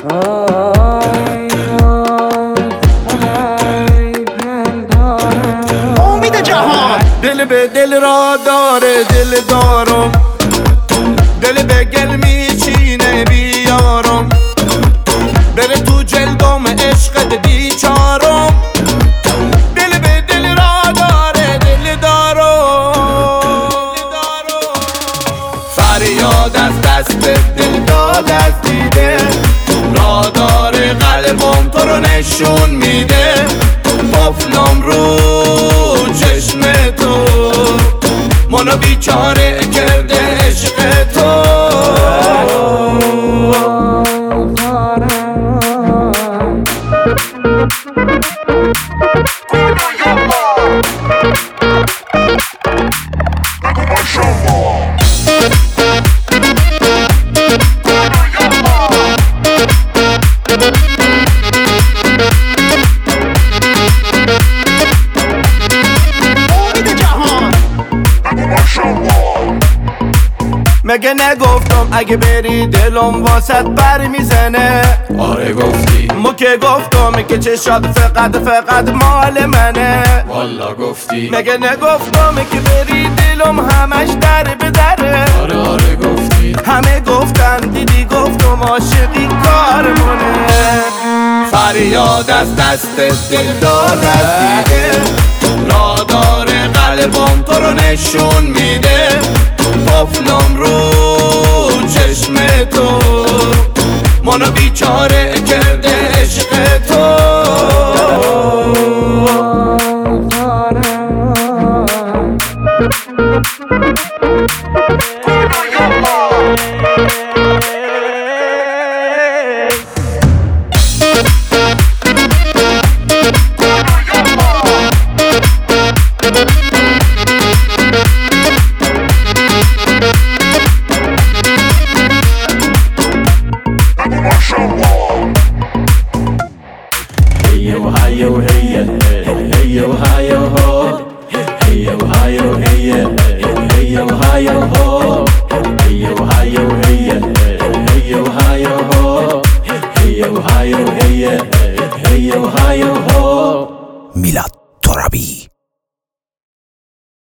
امید جهان دل به دل را داره دل دارم، دل به گل میچینه بیارم، بره تو جلدم عشقت بیچارم. دل به دل را داره دل دارم، فریاد از دست دل داد از دیده، را داره قلبم تو رو نشون میده. قفلم رو چشم تو منو بیچاره کرده عشق تو. مگه نگفتم اگه بری دلم واسط بر میزنه؟ آره گفتی. مو که گفتم که چشات فقط مال منه؟ والا گفتی. مگه نگفتم که بری دلم همش در به دره؟ آره گفتی. همه گفتن دیدی گفتم عاشقی کارمونه. فریاد از دست دل داد از دیده، را داره قلبم تو رو نشون میده. قفلم رو چشم تو منو بیچاره کرده عشق تو. Ohio, hey, hey, Ohio, ho. Hey, Ohio, hey, hey, Ohio, ho. Hey, Ohio,